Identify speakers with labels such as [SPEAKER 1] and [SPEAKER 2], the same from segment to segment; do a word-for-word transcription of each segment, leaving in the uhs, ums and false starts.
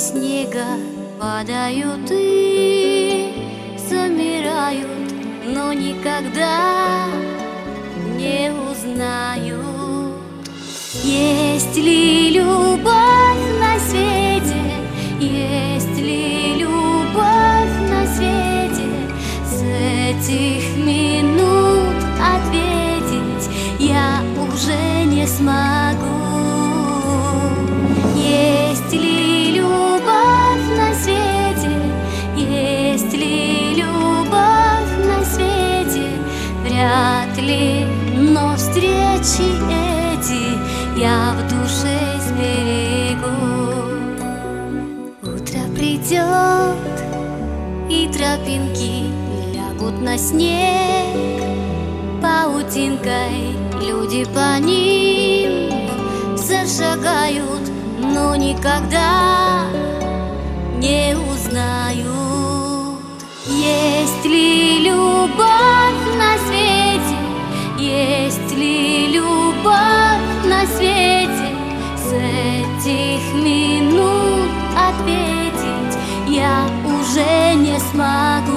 [SPEAKER 1] снега падают и замирают, но никогда не узнают, есть ли любовь на свете, есть ли любовь на свете. С этих минут ответить я уже не смогу. Есть ли любовь на свете, есть ли любовь на свете? Вряд ли, но встречи эти я в душе сберегу. Утро придет, и тропинки лягут на снег, паутинкой люди по ним зашагают, но никогда не узнают, есть ли любовь на свете, есть ли любовь на свете. С этих минут ответить я уже не смогу.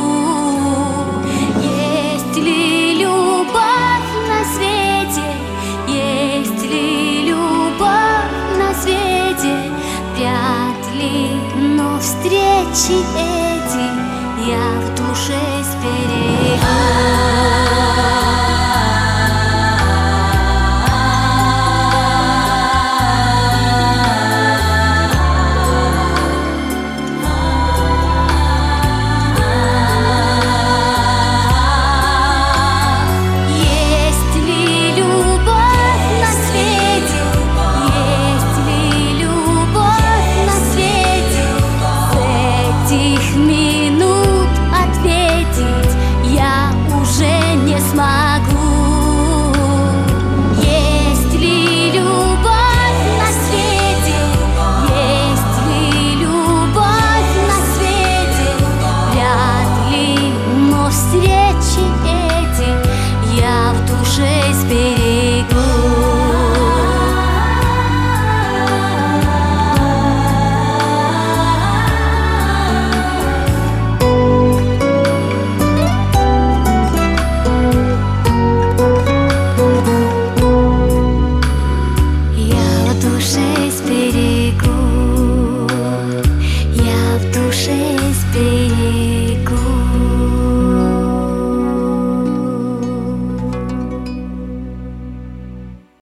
[SPEAKER 1] Есть ли любовь на свете, есть ли любовь на свете? Вряд ли, но встречи эти я в душе сберегу.